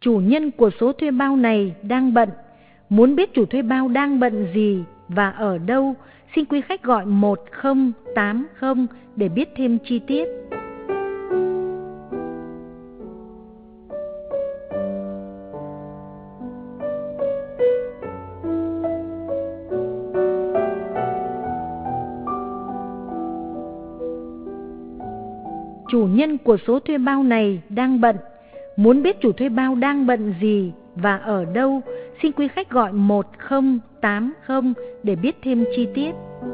Chủ nhân của số thuê bao này đang bận. Muốn biết chủ thuê bao đang bận gì và ở đâu, xin quý khách gọi 1080 để biết thêm chi tiết. Chủ nhân của số thuê bao này đang bận. Muốn biết chủ thuê bao đang bận gì và ở đâu, xin quý khách gọi 1080 để biết thêm chi tiết.